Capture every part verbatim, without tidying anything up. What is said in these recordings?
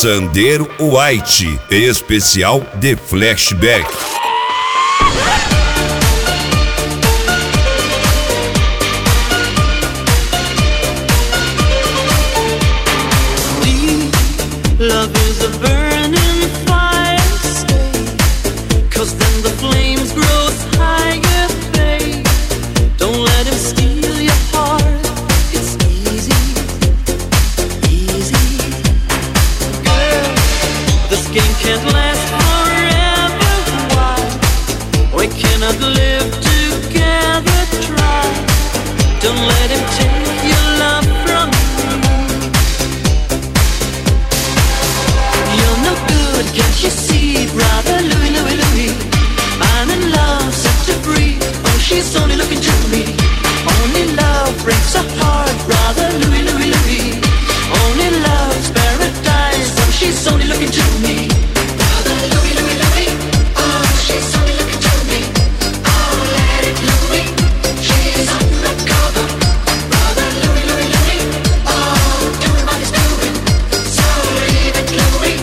Sandero White, especial The Flashback. Love is a burning fire, stay, 'cause then the flames grow higher, babe. Don't let him steal your heart, it's easy, easy. Girl, this game can't last forever, why? We cannot live together, try. Don't let him take your love from you. Can't you see, brother Louie, Louie, Louie? I'm in love, set to free. Oh, she's only looking to me. Only love breaks a heart, brother Louie, Louie, Louie. Only love's paradise. Oh, she's only looking to me. Brother Louie, Louie, Louie. Oh, she's only looking to me. Oh, let it Louie. She's undercover. Brother Louie, Louie, Louie. Oh, doing what he's doing. So leave it, Louie.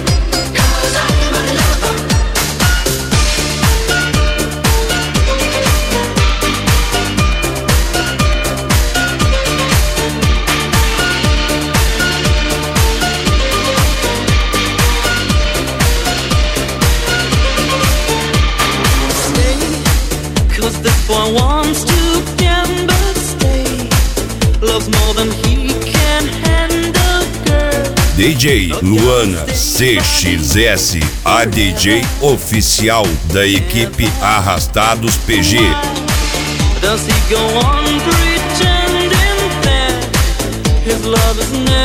Boy wants to gamble, stay. Loves more than he can handle, girl. D J Luana C X S, a D J oficial da equipe Arrastados P G. Does he go on pretending that his love is never